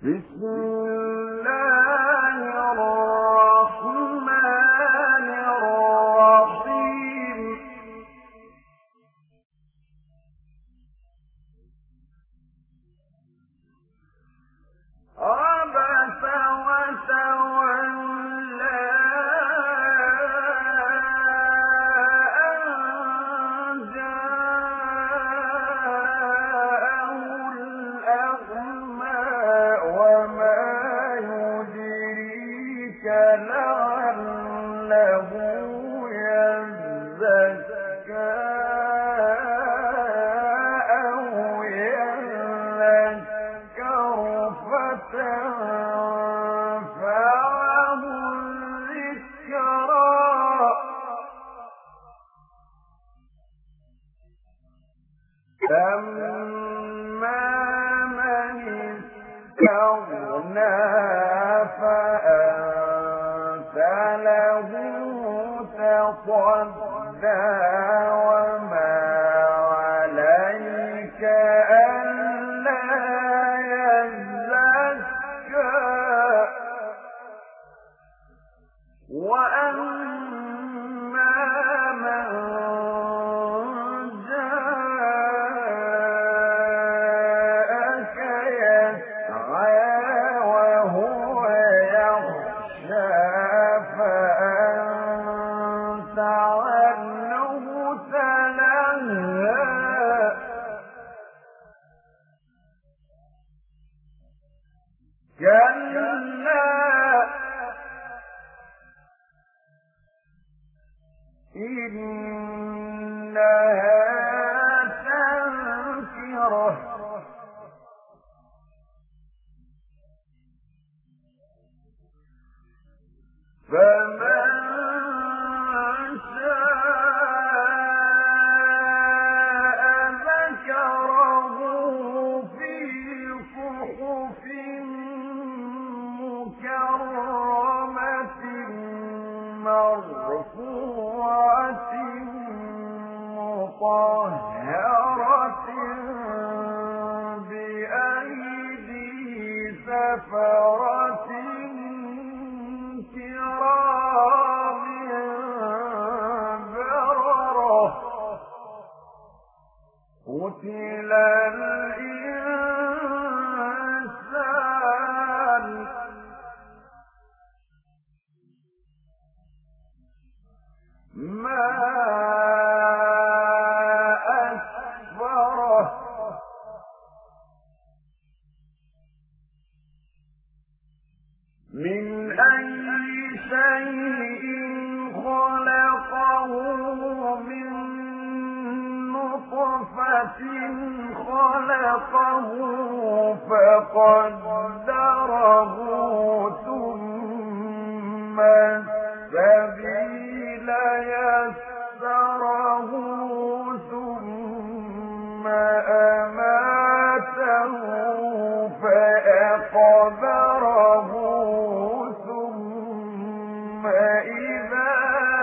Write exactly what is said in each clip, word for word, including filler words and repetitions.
بسم الله الرحمن الرحيم عبس وتولى أن جاءه الأعمى وما يدريك لعله يزكى أو يذكر فتنفعه الذكرى فأما من استغنى فأنت له تصدى وما عليك ألا يزكى وأما من جاءك يسعى وهو يخشى فأنت عنه تلهى كلا إنها تذكرة فمن شاء ذكره في صحف مكرمة مرفوعة مطهرة بأيدي سفرة كرام بررة قتل الإنسان ما أكفره من أي شيء خلقه من نطفة خلقه فقدره ثم السبيل يسره ثم أماته فأقبره ثم إذا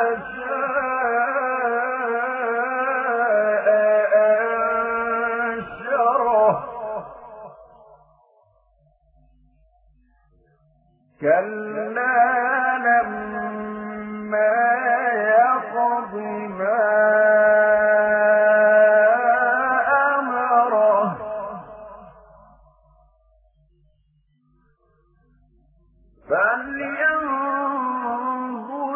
شاء أنشره كلا لما يقض ما أمره فلينظر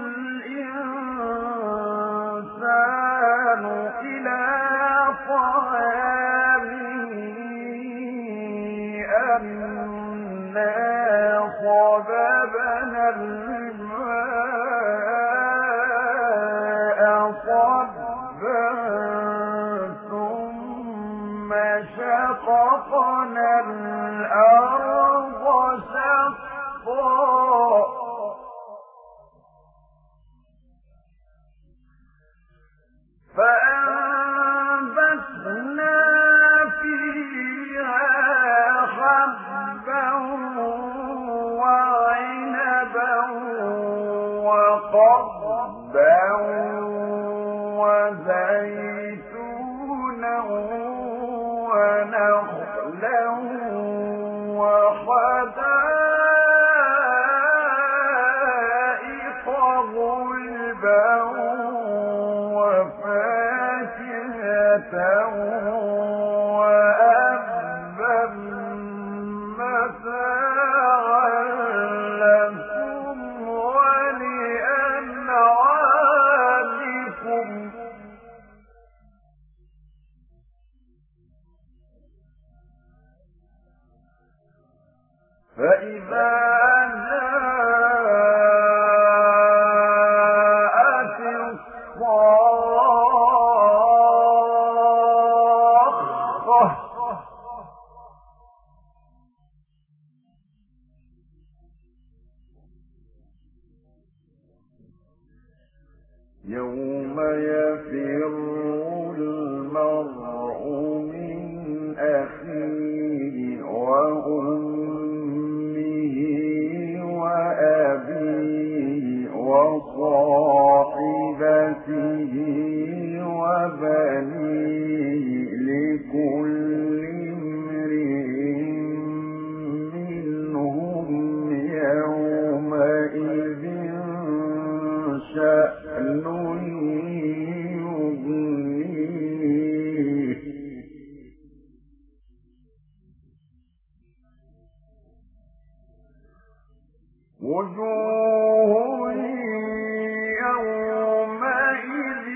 الإنسان إلى طعامه أنا صببنا الماء صبا ثم شققنا الأرض شقا فأنبتنا فيها حبا وعنبا وقضبا وزيتونا ونخلا وحدائق فإذا جاءت الصاخة يوم يفر المرء من أخيه وأمه وأبيه وصاحبته وبنيه لكل امرئ منهم يومئذ شأن يغنيه وجوه يومئذ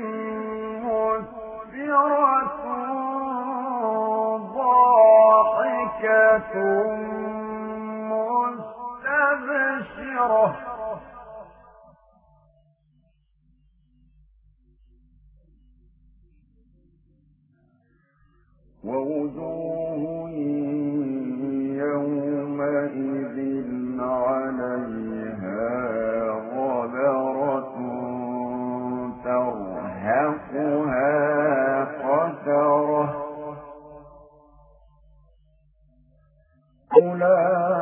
مسفرة ضاحكة مستبشرة ووجوه يومئذ عليها غبرة ترهقها قترة أولئك